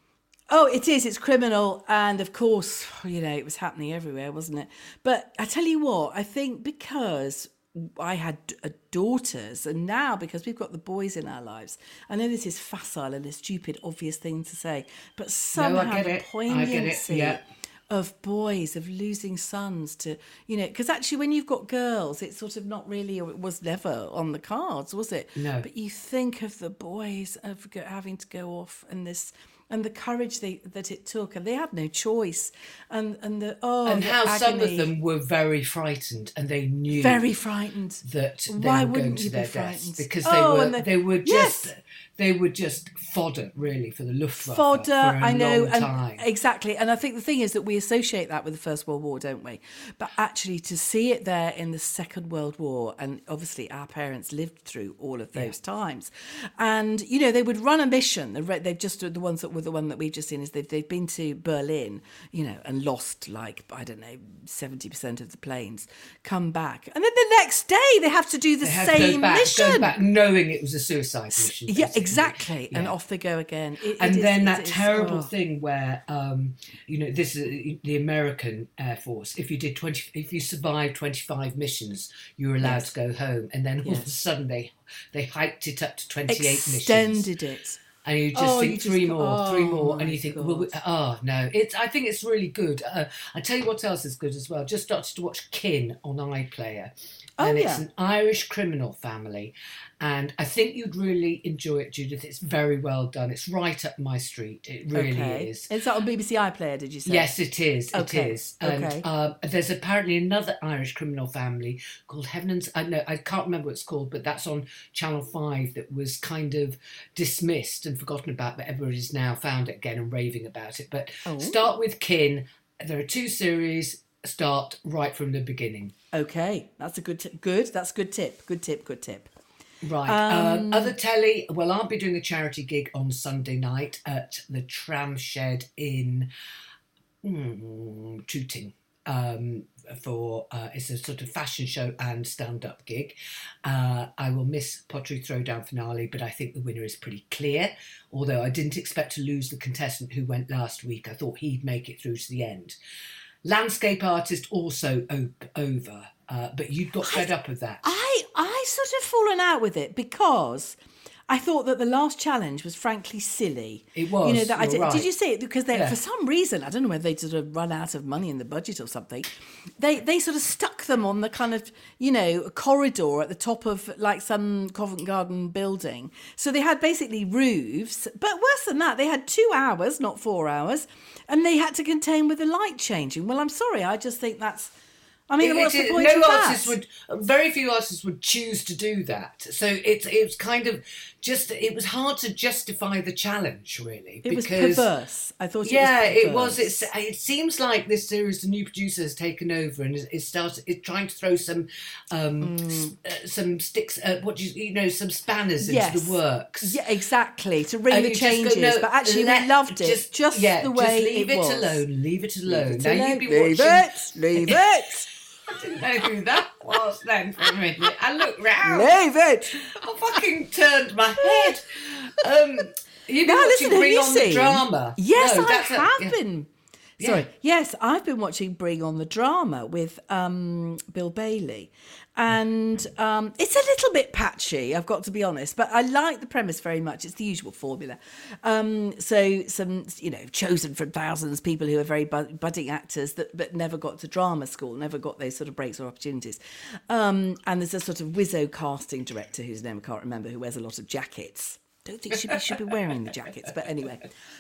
Oh, it is. It's criminal, and of course, you know, it was happening everywhere, wasn't it? But I tell you what, I think because I had uh, daughters, and now because we've got the boys in our lives, I know this is facile and a stupid, obvious thing to say, but somehow get the it. I get it, poignancy yeah. of boys, of losing sons to, you know, because actually when you've got girls, it's sort of not really, or it was never on the cards, was it? No. But you think of the boys of go, having to go off and this, and the courage they, that it took, and they had no choice, and and the oh, And the how some of agony. them were very frightened, and they knew Very frightened. that they Why were going wouldn't to you be their frightened? deaths because Oh, they were and the- they were Yes. just they were just fodder really for the Luftwaffe Fodder, for a I know, long and time. exactly. And I think the thing is that we associate that with the First World War, don't we? But actually, to see it there in the Second World War, and obviously our parents lived through all of those yeah. times, and you know they would run a mission. They've just the ones that were the one that we've just seen is they've they've been to Berlin, you know, and lost like I don't know seventy percent of the planes, come back, and then the next day they have to do the They had to go same back, mission. go back, knowing it was a suicide mission. Yeah, basically. exactly. Yeah. And off they go again. It, And it is- then it that is- terrible oh. thing where, um, you know, this is the American Air Force. If you did twenty, if you survived twenty-five missions, you were allowed Yes. to go home. And then all of a Yes. sudden they they hiked it up to twenty-eight missions. Extended it. And you just Oh, think you just three go, more, three oh more, and my you think, God. well, we, oh no, it's. I think it's really good. Uh, I tell you what else is good as well. Just started to watch Kin on iPlayer, Oh, and it's yeah. an Irish criminal family, and I think you'd really enjoy it, Judith. It's very well done. It's right up my street. It really Okay. is. Is that on B B C iPlayer, did you say? Yes, it is. It Okay, is. And okay. um, there's apparently another Irish criminal family called Heaven's. I know I can't remember what it's called, but that's on Channel Five. That was kind of dismissed and forgotten about, but everybody's now found it again and raving about it. But Oh. start with Kin. There are two series. Start right from the beginning. Okay. That's a good tip. Good. That's a good tip. Good tip. Good tip. Right. Um, Um, other telly. Well, I'll be doing a charity gig on Sunday night at the Tram Shed in mm, Tooting. Um, for uh, it's a sort of fashion show and stand-up gig. Uh, I will miss Pottery Throwdown finale, but I think the winner is pretty clear. Although I didn't expect to lose the contestant who went last week. I thought he'd make it through to the end. Landscape artist also op- over, uh, but you'd got fed up with that. I I sort of fallen out with it because I thought that the last challenge was frankly silly. It was, You know that I you're did, right. did you see it? Because they, Yeah. for some reason, I don't know whether they sort of run out of money in the budget or something. They they sort of stuck them on the kind of you know corridor at the top of like some Covent Garden building. So they had basically roofs, but worse than that, they had two hours, not four hours, and they had to contain with the light changing. Well, I'm sorry, I just think that's. I mean, It- what's it- the point no of that? artist would, very few artists would choose to do that. So it's it was kind of just it was hard to justify the challenge really. It was because, perverse. I thought it Yeah, was it was. perverse. It's, it seems like this series, the new producer has taken over and is, is started. It's trying to throw some, um, s- uh, some sticks. Uh, what do you, you know, some spanners into Yes. the works. Yeah, exactly. To ring And the you just go, changes. no, but actually, let- we loved it. Just, yeah, the way just leave it, was. alone. Leave it alone. Leave it now alone. you'd be Leave watching. it. Leave it. I didn't know who that was then for a minute. I looked round. Leave it. I fucking turned my head. Um, you've been Now watching listen, have Bring you On the seen? Drama. Yes, No, I that's a- have yeah. been. Yeah. Sorry. Yes, I've been watching Bring On the Drama with um, Bill Bailey. And um, it's a little bit patchy, I've got to be honest, but I like the premise very much. It's the usual formula. Um, so some, you know, chosen from thousands, people who are very bud- budding actors that but never got to drama school, never got those sort of breaks or opportunities. Um, and there's a sort of wizzo casting director whose name I can't remember, who wears a lot of jackets. don't think she should be wearing the jackets, but anyway.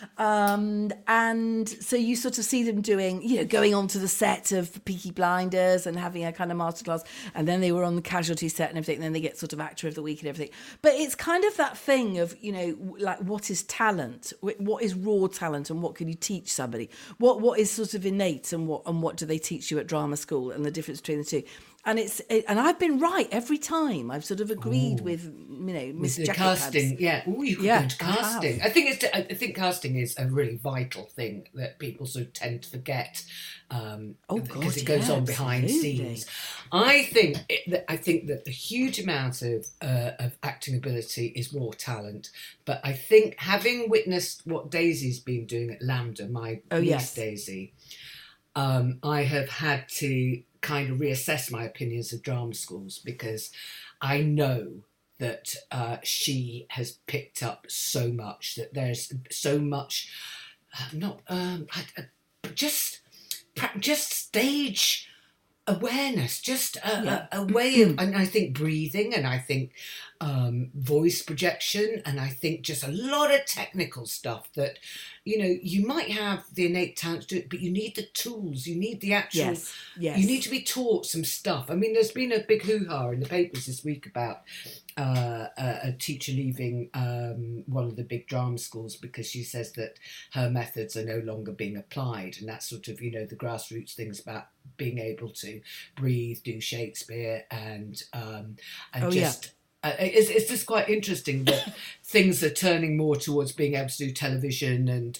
Um, and so you sort of see them doing, you know, going onto the set of Peaky Blinders and having a kind of masterclass, and then they were on the Casualty set and everything, and then they get sort of Actor of the Week and everything. But it's kind of that thing of, you know, like, what is talent? What is raw talent, and what can you teach somebody? What What is sort of innate, and what and what do they teach you at drama school, and the difference between the two? And it's it, and I've been right every time. I've sort of agreed Ooh. with, you know, Miss Jacket casting. Pads. Yeah, oh, you could yeah, go into casting. I, I think it's. I think casting is a really vital thing that people sort of tend to forget. Um, oh God, because it goes yeah, on behind absolutely. scenes. I think it, that I think that the huge amount of uh, of acting ability is raw talent. But I think having witnessed what Daisy's been doing at Lambda, my oh, niece yes. Daisy, um, I have had to kind of reassess my opinions of drama schools, because I know that uh, she has picked up so much, that there's so much, uh, not um, I, uh, just just stage awareness, just a, yeah. a, a way of, and I think breathing, and I think um, voice projection, and I think just a lot of technical stuff that, you know, you might have the innate talent to do it, but you need the tools, you need the actual, yes. Yes. you need to be taught some stuff. I mean, there's been a big hoo-ha in the papers this week about uh, a, a teacher leaving um, one of the big drama schools because she says that her methods are no longer being applied, and that's sort of, you know, the grassroots things about being able to breathe, do Shakespeare, and um, and oh, just. Yeah. Uh, it's, it's just quite interesting that things are turning more towards being able to do television, and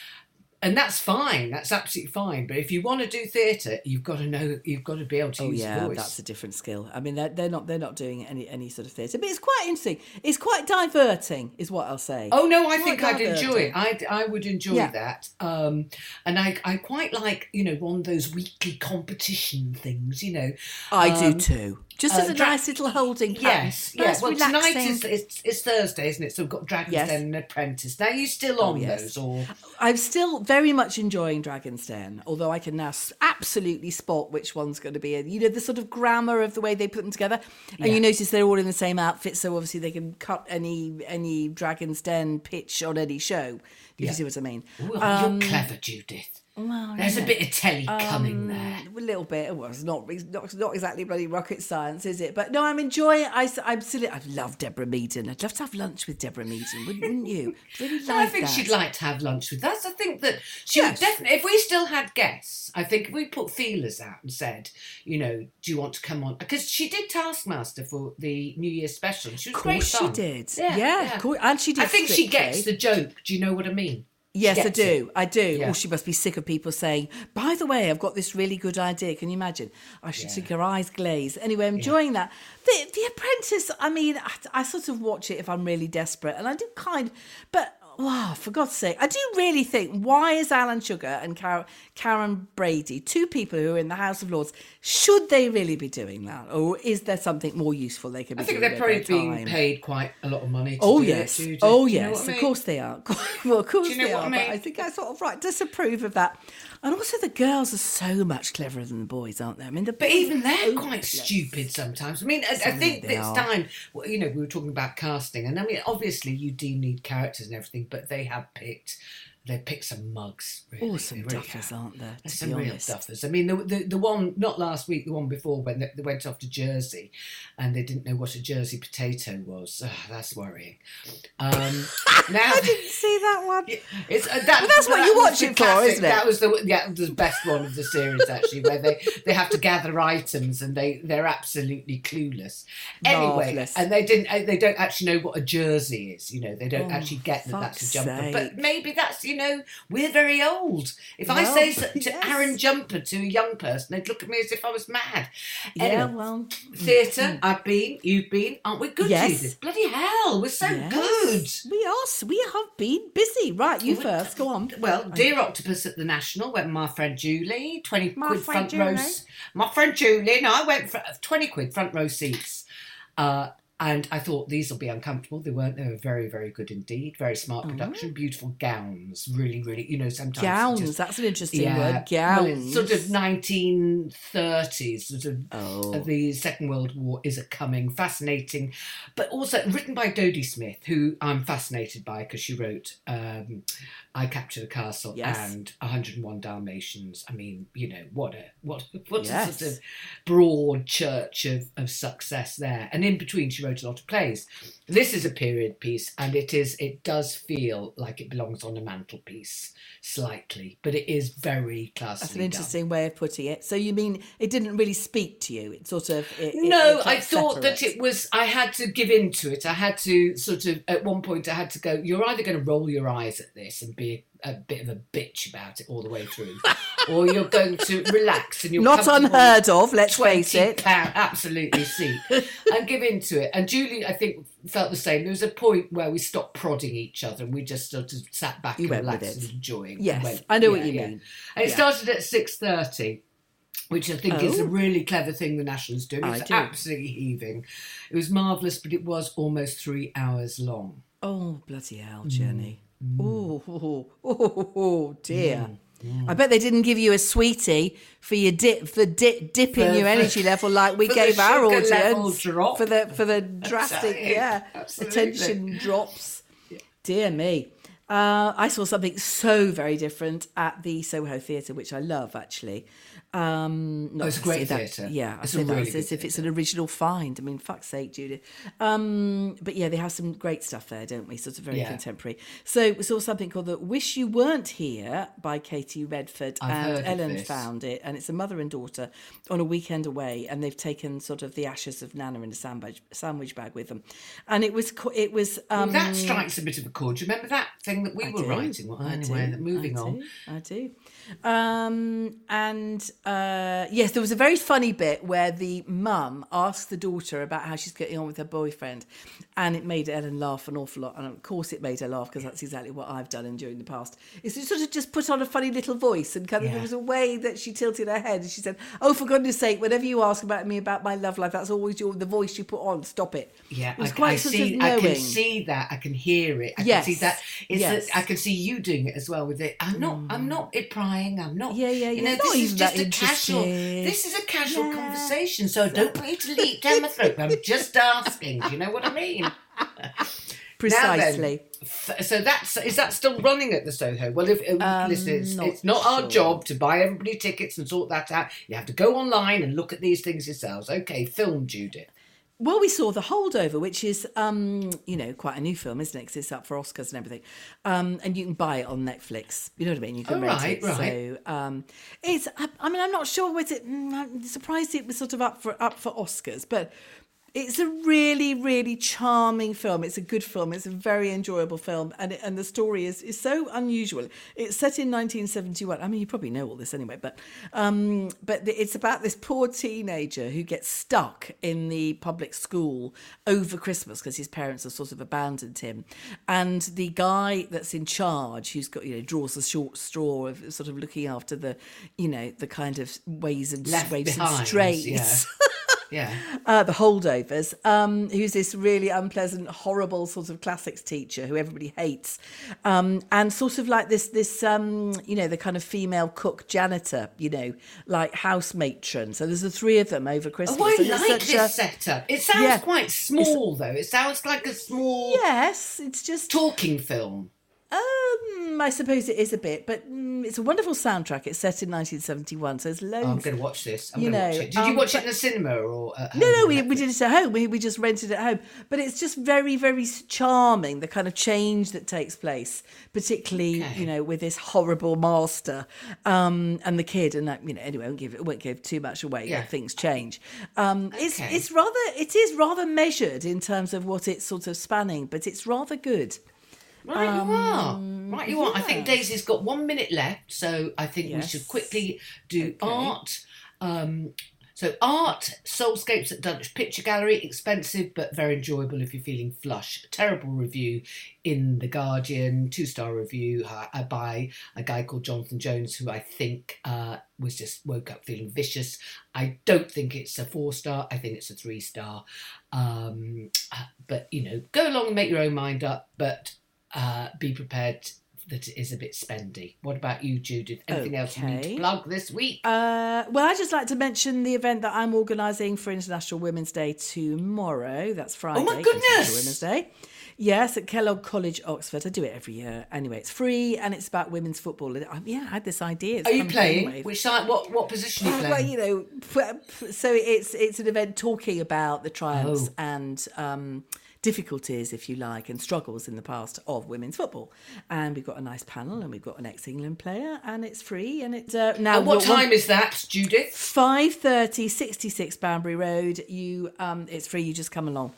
and that's fine. That's absolutely fine. But if you want to do theatre, you've got to know, you've got to be able to oh, use yeah, voice. That's a different skill. I mean, they're, they're not they're not doing any any sort of theatre, but it's quite interesting. It's quite diverting, is what I'll say. Oh no, I quite think I'd diverting. enjoy it. I I would enjoy yeah. that. Um, and I I quite like, you know, one of those weekly competition things. You know, I um, do too. Just uh, as a dra- nice little holding pattern. Yes, nice, yeah. Well, relaxing. tonight is it's, it's Thursday, isn't it? So we've got Dragon's Yes. Den and Apprentice. Now, are you still on Oh, yes. those, or I'm still very much enjoying Dragon's Den, although I can now s- absolutely spot which one's going to be. You know, the sort of grammar of the way they put them together, and Yeah. you notice they're all in the same outfit, so obviously they can cut any any Dragon's Den pitch on any show. Do you Yeah. see what I mean? Ooh, Um, you're clever, Judith. Well, There's yeah. a bit of telly coming Um, there. A little bit. Well, it's not, it's not, it's not exactly bloody rocket science, is it? But no, I'm enjoying it. I, I'm silly. I love Deborah Meaden. I'd love to have lunch with Deborah Meaden, wouldn't, wouldn't you? I'd really like I think that. she'd like to have lunch with us. I think that she Yes. would definitely, if we still had guests, I think if we put feelers out and said, you know, do you want to come on? Because she did Taskmaster for the New Year special. She was Of great course she fun. did. Yeah, Yeah, yeah. cool. And she did I think she Strictly. gets the joke. Do you know what I mean? Yes, I gets do. it. I do. Yeah. Or she must be sick of people saying, by the way, I've got this really good idea. Can you imagine? I should Yeah. think her eyes glaze. Anyway, I'm enjoying that. The, the Apprentice, I mean, I, I sort of watch it if I'm really desperate. And I do kind but, wow, for God's sake, I do really think, why is Alan Sugar and Car- Karen Brady, two people who are in the House of Lords, should they really be doing that? Or is there something more useful they could be I think doing they're with probably their being time? paid quite a lot of money to Oh do yes, it. Judith. oh Do you know yes, what I of mean? course they are. Well, of course Do you know they what are. I But mean? I think I sort of right disapprove of that. And also, the girls are so much cleverer than the boys, aren't they? I mean, the But boys even are they're quite hopeless. stupid sometimes. I mean, I, I Some think they it's are. time. Well, you know, we were talking about casting, and I mean, obviously, you do need characters and everything, but they have picked. They picked some mugs. Really. Oh, some They really duffers, have. aren't there? There's To some be real honest. duffers. I mean, the, the the one not last week, the one before when they, they went off to Jersey, and they didn't know what a Jersey potato was. Ugh, that's worrying. Um, now I didn't see that one. it's uh, that, Well, that's what that you was watch the it for, classic. isn't it? That was the yeah the best one of the series actually, where they, they have to gather items and they they're absolutely clueless. Anyway, Marvellous. and they didn't uh, they don't actually know what a jersey is. You know, they don't Oh, actually get that that's a fuck's jumper. sake. But maybe that's you know we're very old. If I Well, say so, to yes. Aaron Jumper to a young person, they'd look at me as if I was mad. Yeah, Anyway, well, theatre. I've been. You've been. Aren't we good, Yes. Judith? Bloody hell, we're so yes. good. We are. We have been busy. Right, you first. Go on. Well, Dear Octopus at the National went with my friend Julie, twenty My quid friend front row. Julie. s- My friend Julie, no, I went for twenty quid front row seats. Uh, And I thought these will be uncomfortable. They weren't. They were very, very good indeed. Very smart Oh. production. Beautiful gowns. Really, really, you know, sometimes... Gowns, just, that's an interesting yeah, word. well, Gowns. it's sort of nineteen thirties, sort of Oh. uh, the Second World War is a coming. Fascinating. But also written by Dodie Smith, who I'm fascinated by because she wrote um, I Captured a Castle Yes. and one hundred and one Dalmatians. I mean, you know, what a what, what Yes. a sort of broad church of, of success there. And in between, she wrote a lot of plays. This is a period piece, and it is it does feel like it belongs on a mantelpiece slightly, but it is very classily That's an interesting way of putting it. So you mean it didn't really speak to you? It sort of... It, it- No, it felt I thought that separate. it was, I had to give in to it. I had to sort of, at one point I had to go, you're either going to roll your eyes at this and be a, a bit of a bitch about it all the way through, or you're going to relax and you're Not unheard of, let's face it. pound, absolutely seat, and give in to it. And Julie, I think, felt the same. There was a point where we stopped prodding each other and we just sort of sat back You and went with relaxed it. and enjoying. Yes, and went, I know what yeah, you yeah. mean. And it Yeah. started at six thirty. Which I think is a Oh. really clever thing the National's doing. I It's do. absolutely heaving. It was marvellous, but it was almost three hours long. Oh, bloody hell, Mm. Jenny. Oh, oh, oh, oh, dear. I bet they didn't give you a sweetie for your dip for dip, dipping For- your for- energy level like we for the gave our sugar level audience drop. for the for the drastic it. yeah Absolutely. attention drops. Dear me. Uh, I saw something so very different at the Soho Theatre, which I love actually. Um, not Oh, it's a to great say that- theatre. Yeah, I It's say a that really as if good it's an original find. I mean, fuck's sake, Judith. Um, but yeah, they have some great stuff there, don't we? Sort of very Yeah. contemporary. So we saw something called the Wish You Weren't Here by Katie Redford, I've and heard of Ellen this. found it, and it's a mother and daughter on a weekend away, and they've taken sort of the ashes of Nana in a sandwich sandwich bag with them, and it was co- it was um, that strikes a bit of a chord. Do you remember that thing that we I were do. writing? Well, I anyway, do. that moving I on. do. I do. Um, and uh, yes, there was a very funny bit where the mum asked the daughter about how she's getting on with her boyfriend, and it made Ellen laugh an awful lot. And of course, it made her laugh because that's exactly what I've done during the past. Is to sort of just put on a funny little voice, and kind of Yeah. there was a way that she tilted her head, and she said, "Oh, for goodness' sake, whenever you ask about me about my love life, that's always your the voice you put on. Stop it." Yeah, it was I, quite I sort see. of I knowing. can see that. I can hear it. I Yes, can see that. It's yes. that I can see you doing it as well with it. I'm not. I'm not it prying. I'm not. Yeah, yeah, You yeah. know, Not this is even just that a casual. interested. This is a casual Yeah. conversation. So don't put it to leap down my throat. I'm just asking. Do you know what I mean? Precisely. Now then, f- so that's is that still running at the Soho? Well, if uh, Um, listen, it's not it's not our sure. job to buy everybody tickets and sort that out. You have to go online and look at these things yourselves. Okay, film Judith. Well, we saw The Holdover, which is, um, you know, quite a new film, isn't it? 'Cause it's up for Oscars and everything. Um, and you can buy it on Netflix. You know what I mean? You can Oh, rent right, it. right. So um, it's, I, I mean, I'm not sure was it, mm, I'm surprised it was sort of up for up for Oscars, but it's a really, really charming film. It's a good film. It's a very enjoyable film. And it, and the story is, is so unusual. It's set in nineteen seventy-one. I mean, you probably know all this anyway, but um, but it's about this poor teenager who gets stuck in the public school over Christmas because his parents have sort of abandoned him. And the guy that's in charge, who's got, you know, draws the short straw of sort of looking after the, you know, the kind of ways and Left ways and behind, strays. yeah. Yeah. Uh, the holdovers, um, who's this really unpleasant, horrible sort of classics teacher who everybody hates, um, and sort of like this, this, um, you know, the kind of female cook janitor, you know, like house matron. So there's the three of them over Christmas. Oh, I and it's like such this a- setup. It sounds Yeah. quite small, though. It sounds like a small Yes, it's just. talking film. Um, I suppose it is a bit, but mm, it's a wonderful soundtrack. It's set in nineteen seventy-one, so there's loads. Oh, I'm going to watch this. I'm You going to watch know, it. Did you um, watch but- it in the cinema or at home No, no, on we, we Netflix? did it at home. We, we just rented it at home. But it's just very, very charming, the kind of change that takes place, particularly, Okay. you know, with this horrible master um, and the kid. And, that, you know, anyway, I won't give, it won't give too much away, Yeah. but things change. Um, it's, Okay. it's rather, it is rather measured in terms of what it's sort of spanning, but it's rather good. Right, you are. Um, Right, you are. I think Daisy's got one minute left, so I think we Yes. should quickly do Okay. art. Um, So art, Soulscapes at Dulwich Picture Gallery, expensive but very enjoyable if you're feeling flush. Terrible review in The Guardian, two-star review uh, by a guy called Jonathan Jones, who I think uh, was just woke up feeling vicious. I don't think it's a four-star. I think it's a three-star. Um, but, you know, go along and make your own mind up, but uh, be prepared that it is a bit spendy. What about you, Judith? Anything okay. else you need to plug this week? Uh, well, I'd just like to mention the event that I'm organising for International Women's Day tomorrow. That's Friday. Oh, my goodness! International Women's Day. Yes, at Kellogg College, Oxford. I do it every year. Anyway, it's free and it's about women's football. I, yeah, I had this idea. It's Are you playing? Which side? What what position are you playing? Well, you know, so it's it's an event talking about the triumphs oh. and um, difficulties, if you like, and struggles in the past of women's football. And we've got a nice panel, and we've got an ex-England player, and it's free. And it's uh, now. And what time one, is that, Judith? Five thirty, sixty-six Banbury Road. You, um, it's free. You just come along.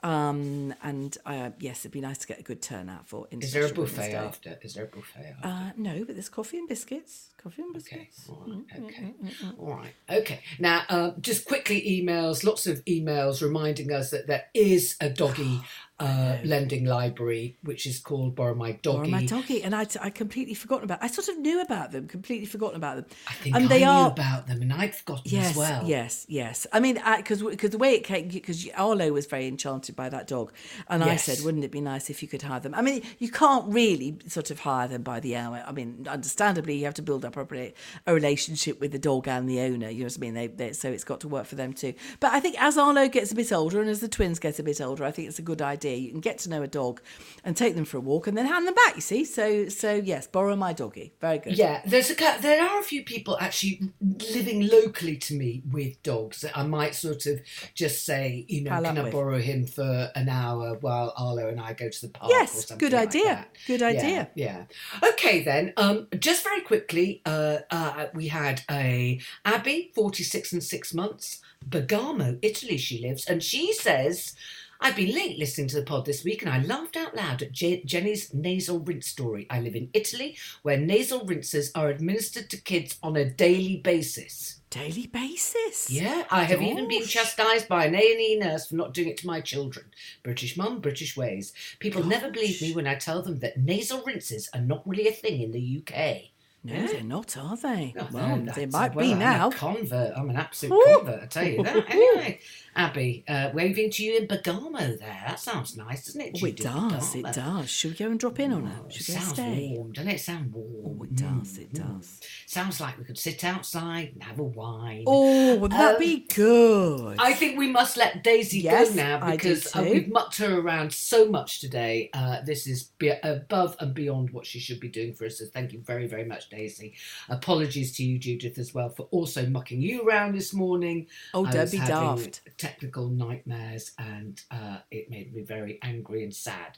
Um, and uh, yes, it'd be nice to get a good turnout for. Is there a buffet after? Is there a buffet after? Uh, no, but there's coffee and biscuits. Coffee and biscuits. Okay. All right. Okay. Mm-hmm. All right. Okay. Now, uh, just quickly, emails. Lots of emails reminding us that there is a doggy uh, lending library, which is called Borrow My Doggy. Borrow My Doggy, and I'd, I'd completely forgotten about. I sort of knew about them, completely forgotten about them. I think and I they knew are, about them, and I'd forgotten yes, as well. Yes, yes. I mean, because because the way it came, because Arlo was very enchanted by that dog, and yes. I said, wouldn't it be nice if you could hire them? I mean, you can't really sort of hire them by the hour. I mean, understandably, you have to build up a, a relationship with the dog and the owner. You know what I mean? They, they, so it's got to work for them too. But I think as Arlo gets a bit older and as the twins get a bit older, I think it's a good idea. You can get to know a dog and take them for a walk and then hand them back, you see. So, so yes, Borrow My Doggy. Very good. Yeah, there's a there are a few people actually living locally to me with dogs that I might sort of just say, you know, Pal can I with. borrow him for an hour while Arlo and I go to the park yes, or something good like idea. that. Good idea. Yeah, yeah. Okay then, um, just very quickly, uh, uh, we had a Abby, forty-six and six months, Bergamo, Italy she lives, and she says, I've been late listening to the pod this week and I laughed out loud at Je- Jenny's nasal rinse story. I live in Italy where nasal rinses are administered to kids on a daily basis. Daily basis? Yeah, I have Gosh. even been chastised by an A and E nurse for not doing it to my children. British mum, British ways. People Gosh. never believe me when I tell them that nasal rinses are not really a thing in the U K. No, Yeah. they're not, are they? Oh, well, no, they that's- might well, be I'm now. a convert. I'm an absolute Ooh. convert, I tell you that. Anyway, Abby, uh, waving to you in Bergamo there. That sounds nice, doesn't it? Oh, it Judith? does, Bergamo. it does. Should we go and drop in on her? Oh, it Should we go sounds stay? warm, doesn't it? Sound warm. Oh, it does, it Mm, mm. does. Sounds like we could sit outside and have a wine. Oh, would that Um, be good? I think we must let Daisy Yes, go now I do because uh, too. we've mucked her around so much today. Uh, this is be- above and beyond what she should be doing for us. So thank you very, very much, Daisy. Apologies to you, Judith, as well, for also mucking you around this morning. Oh, I don't was be having daft. technical nightmares and uh, it made me very angry and sad.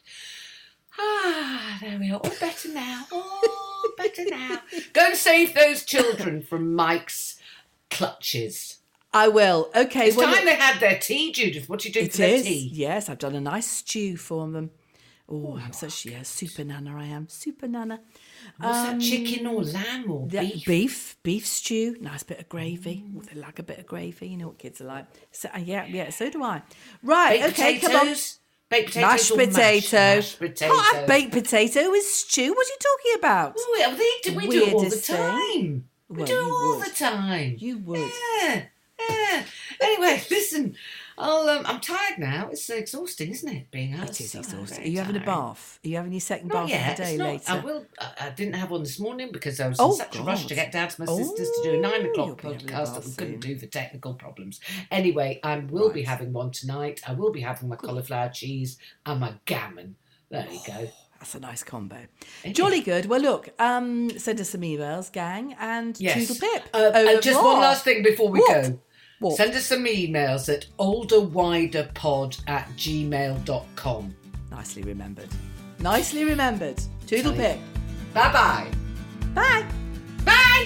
Ah, there we are. All better now. All better now. Go and save those children from Mike's clutches. I will. Okay. It's well, time they had their tea, Judith. What are you doing It for their is. tea? Yes, I've done a nice stew for them. Oh, I'm such yeah, super nana. I am super nana. What's Um, that, chicken or lamb or Yeah, beef? beef, beef stew, nice bit of gravy. Oh, they like a bit of gravy. You know what kids are like. So uh, yeah, yeah. So do I. Right. Baked okay. Come on. potatoes? Baked potatoes Mashed or potato. Mashed, mashed potato. Can't have baked potato with stew. What are you talking about? Oh, yeah, we do, we do it all the Weirdest thing. time. We Well, do it you all would. the time. You would. Yeah, yeah. Anyway, listen, I'll, um, I'm tired now. It's uh, exhausting, isn't it? Being out. It is so exhausting. Are very you having a tired. bath? Are you having your second Not bath yet. of the day It's not, later? I will. I, I didn't have one this morning because I was Oh, in such a rush to God. get down to my Oh, sister's to do a nine o'clock you'll be having a podcast that we bath couldn't soon. do for technical problems. Anyway, I will be Right. having one tonight. I will be having my cauliflower cheese and my gammon. There you go. That's a nice combo. Isn't Jolly it? good. Well, look, um, send us some emails, gang, and Yes. toodle pip. Uh, uh, just one last thing before we What? go. What? Send us some emails at olderwiderpod at gmail dot com. Nicely remembered. Nicely remembered. Toodle pip. Bye-bye. Bye. Bye.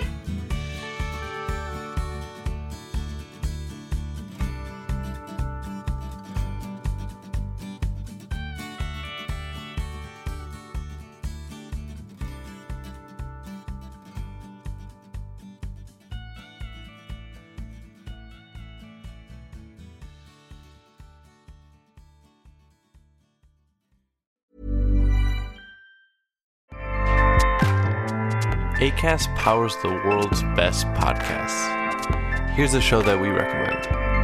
Acast powers the world's best podcasts. Here's a show that we recommend.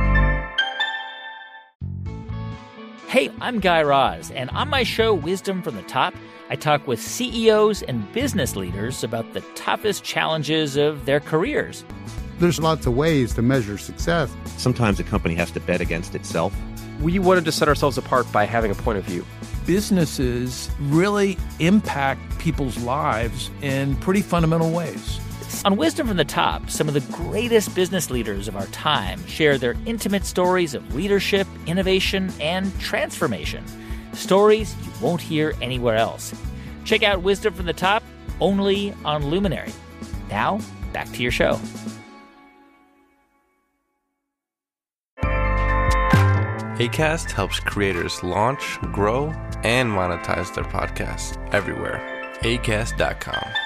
Hey, I'm Guy Raz, and on my show, Wisdom from the Top, I talk with C E Os and business leaders about the toughest challenges of their careers. There's lots of ways to measure success. Sometimes a company has to bet against itself. We wanted to set ourselves apart by having a point of view. Businesses really impact people's lives in pretty fundamental ways. On Wisdom from the Top, some of the greatest business leaders of our time share their intimate stories of leadership, innovation, and transformation. Stories you won't hear anywhere else. Check out Wisdom from the Top only on Luminary. Now, back to your show. Acast helps creators launch, grow, and monetize their podcasts everywhere. Acast dot com.